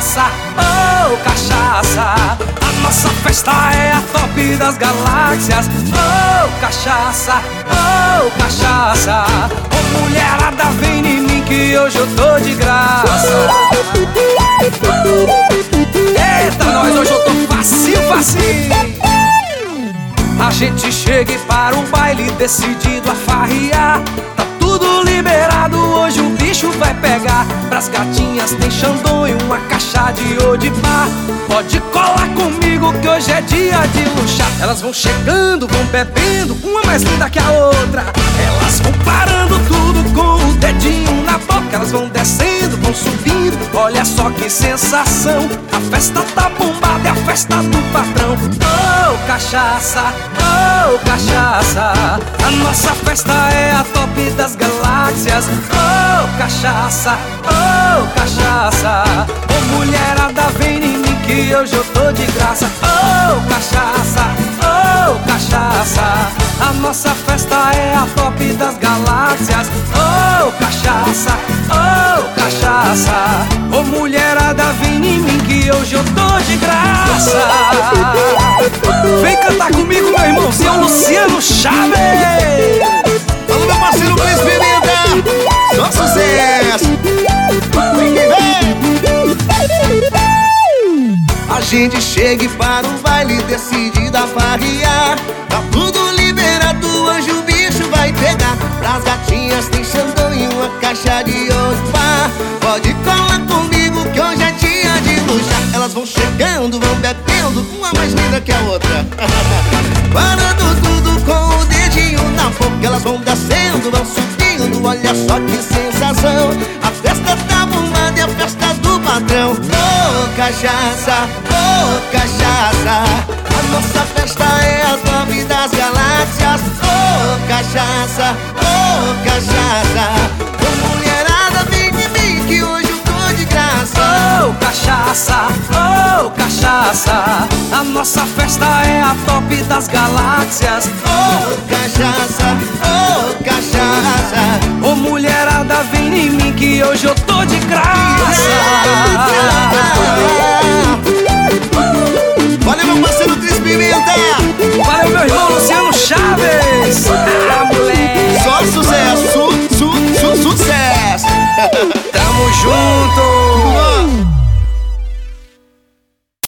cachaça, oh, cachaça. A nossa festa é a top das galáxias, oh, cachaça, oh, cachaça. Ô mulherada, vem em mim que hoje eu tô de graça. Eita, nós, hoje eu tô facinho, facinho. A gente chega e para o baile decidido a farrear. Tá tudo liberado, hoje o bicho vai pegar. Pras gatinhas tem Xandão e uma caixa de Odipá. Pode colar comigo que hoje é dia de luxar. Elas vão chegando, vão bebendo, uma mais linda que a outra. Elas vão parando tudo com o dedinho na boca. Elas vão descendo, vão subindo, olha só que sensação. A festa tá bombada, é a festa do patrão. Oh, cachaça, oh, cachaça. A nossa festa é a top das galáxias. Oh, cachaça, oh, cachaça. Ô mulherada, vem em mim que hoje eu tô de graça. Oh, cachaça, oh, cachaça. A nossa festa é a top das galáxias. Oh, cachaça, oh, cachaça. Ô mulherada, vem em mim que hoje eu tô de graça. Vem cantar comigo, meu irmão, seu Luciano Chaves. Alô, meu parceiro Cris Pimenta, só sucesso. Vem que vem. A gente chega e para o baile decidido a farrear. Tá tudo liberado, hoje o bicho vai pegar. Pras gatinhas tem Xandão e uma caixa de Odipá. Pode colar comigo que hoje é dia de luxar. Elas vão chegando, vão bebendo, uma mais linda que a outra. Parando tudo com o dedinho na boca. Elas vão descendo, vão subindo, olha só que sensação. A festa tá bombada, é a festa do patrão. Oh, cachaça, oh, cachaça. A nossa festa é a top das galáxias. Oh, cachaça, oh, cachaça. Ô mulherada, vem de mim que hoje eu tô de graça. Oh, cachaça, oh, cachaça. A nossa festa é a top das galáxias. Oh, cachaça, oh, cachaça. Ô mulherada, vem em mim que hoje eu tô de graça. Valeu, meu parceiro Cris Pimenta. Valeu, meu irmão Luciano Chaves. Ah, moleque. Só sucesso, sucesso. Tamo junto.